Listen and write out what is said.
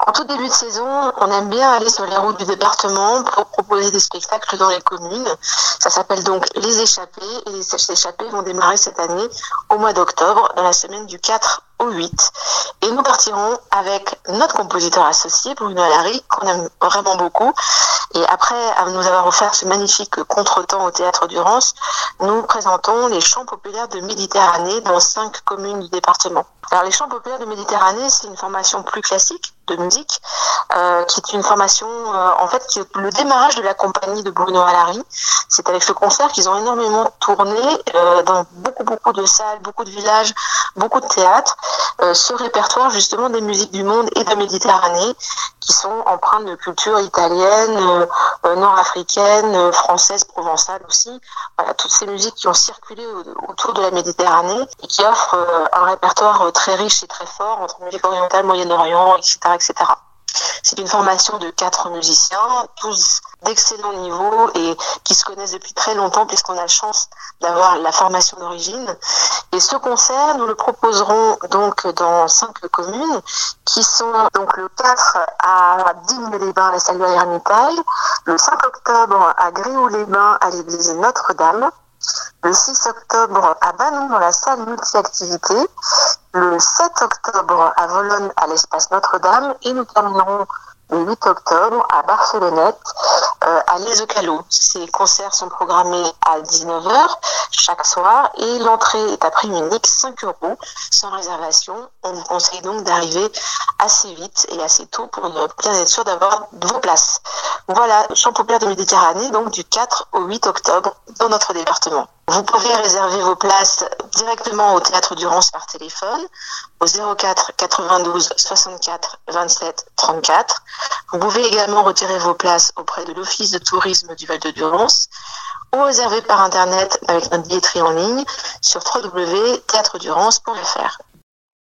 En tout début de saison, on aime bien aller sur les routes du département pour proposer des spectacles dans les communes. Ça s'appelle donc Les Échappées et les Échappées vont démarrer cette année au mois d'octobre, dans la semaine du 4 au 8. Et nous partirons avec notre compositeur associé, Bruno Alary, qu'on aime vraiment beaucoup. Et après nous avoir offert ce magnifique contretemps au Théâtre du Rance, nous présentons les chants populaires de Méditerranée dans 5 communes du département. Alors les chants populaires de Méditerranée, c'est une formation plus classique de musique, qui est une formation en fait qui est le démarrage de la compagnie de Bruno Alary. C'est avec ce concert qu'ils ont énormément tourné dans beaucoup de salles, beaucoup de villages, beaucoup de théâtres. Ce répertoire justement des musiques du monde et de Méditerranée qui sont empreintes de culture italienne, nord-africaine, française, provençale aussi. Voilà, toutes ces musiques qui ont circulé autour de la Méditerranée et qui offrent un répertoire très riche et très fort entre musique orientale, Moyen-Orient, etc., etc. C'est une formation de 4 musiciens, tous d'excellent niveau et qui se connaissent depuis très longtemps puisqu'on a la chance d'avoir la formation d'origine. Et ce concert, nous le proposerons donc dans 5 communes qui sont donc le 4 à Digne-les-Bains à la salle de l'Ermitage, le 5 octobre à Gréoux-les-Bains à l'église Notre-Dame, le 6 octobre à Banon dans la salle multi-activité, le 7 octobre à Volonne à l'espace Notre-Dame et nous terminerons le 8 octobre à Barcelonnette à Les Ocalo. Ces concerts sont programmés à 19h chaque soir et l'entrée est à prix unique, 5 €, sans réservation. On vous conseille donc d'arriver assez vite et assez tôt pour bien être sûr d'avoir vos places. Voilà, chant populaire de Méditerranée, donc du 4 au 8 octobre dans notre département. Vous pouvez réserver vos places directement au Théâtre du Rance par téléphone au 04 92 64 27 34. Vous pouvez également retirer vos places auprès de l'Office de tourisme du Val-de-Durance ou réserver par Internet avec notre billetterie en ligne sur www.theatredurance.fr.